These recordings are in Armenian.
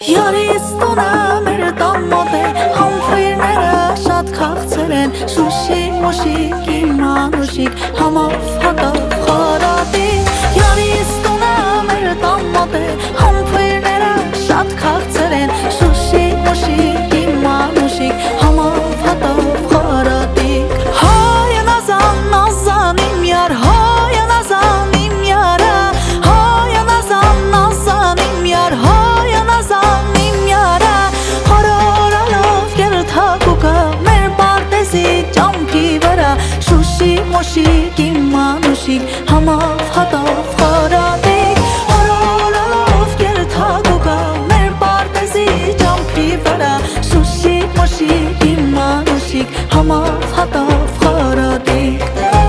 Yaristona մեր տամոտ է Համբույրները շատ քաղցր են Շուշիկ, մոշիկ, իմանուշիկ Համով հատով խորատիկ Yaristona մեր տամոտ է Համբույրները շատ քաղցր են Շուշիկ, մոշիկ, իմանուշիկ Համով հատով խորատիկ Հայը նազան, նազան իմ յար Հայը նազան իմ յարը Հայը նազան, նազան իմ յար Հայը նազան իմ յարը Հարորալով գերթակուկը մեր պարտեզի ճամքի վրա Շուշիկ, մոշիկ, իմանուշիկ Համով հատով խորատիկ Հարորալով գերթակուկը մեր պարտեզի ճամքի վրա Շուշիկ, մոշիկ, իմանուշիկ Համով հատով խորատիկ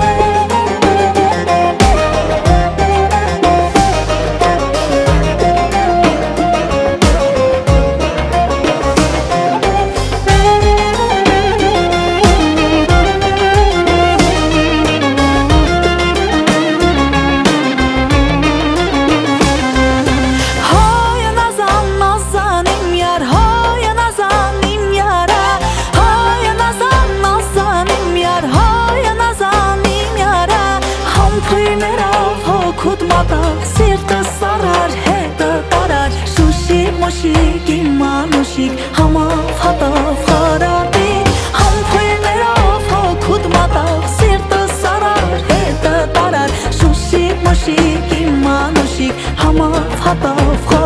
Համբույրներով հոգուտ մատաղ Սիրտը սարար, հետը տարար Շուշիկ, մոշիկ, իմանուշիկ Համով հատով խորատիկ Համբույրներով հոգուտ մատաղ Սիրտը սարար, հետը տարար Շուշիկ, մոշիկ, իմանուշիկ Համով հատով խորատիկ